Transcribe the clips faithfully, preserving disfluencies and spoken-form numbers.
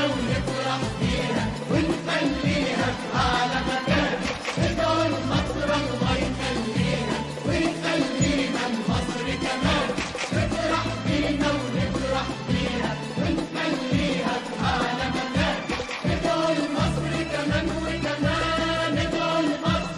ونفرح بيها ونخليها في أعلى مكان. ادعوا لمصر الله يخليها ويخليها لمصر كمان. نفرح بينا ونفرح بيها ونخليها في أعلى مكان. ادعوا لمصر كمان وكمان. ادعوا لمصر.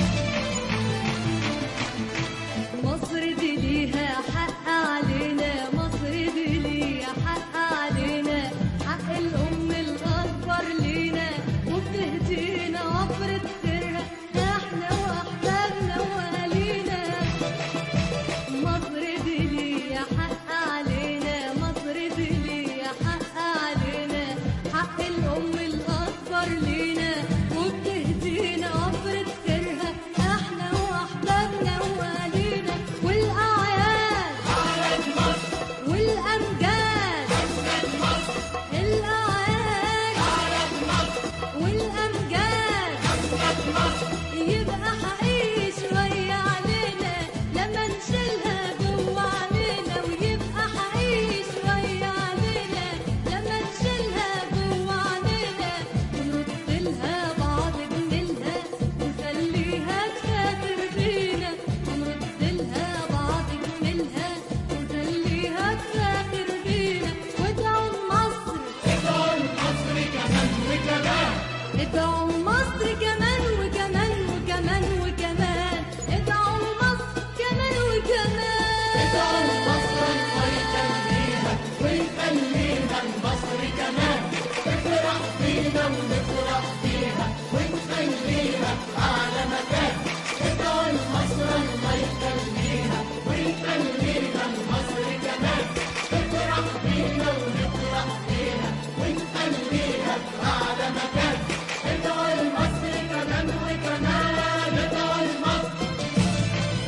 مصر دي ليها حق علينا، مصر دي ليها حق علينا، حق الأم الأكبر لينا وبتهدينا عبرة خيرها احنا وأحبابنا وأهالينا. مصر دي ليها حق علينا، مصر دي ليها حق علينا، حق الأم الأكبر لينا وبتهدينا عبرة خيرها احنا وأحبابنا وأهالينا. والأعياد أعلى مصر والأمجاد، أسد مصر. الأعياد أعلى مصر والأمجاد أسد مصر. يبقى حقيقي شوية علينا لما نشيلها جوا علينا، ويبقى حقيقي شوية علينا لما نشيلها جوا علينا، ونرد لها بعض جميلها ونخليها تفاخر بينا، ونرد لها بعض جميلها ونخليها تفاخر بينا. وادعوا لمصر، ادعوا لمصر كمان وكمان. ادعوا لمصر كمان وكمان وكمان وكمان، ادعوا لمصر كمان وكمان. ادعوا لمصر الله يخليها ويخليها لمصر كمان. نفرح بينا ونفرح بيها ونخليها في أعلى مكان. ادعوا لمصر الله يخليها ويخليها لمصر كمان. نفرح بينا ونفرح بيها ونخليها في أعلى مكان. ادعوا لمصر كمان وكمان. ادعوا لمصر.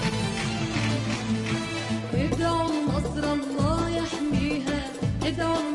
ادعوا لمصر الله يحميها، ادعوا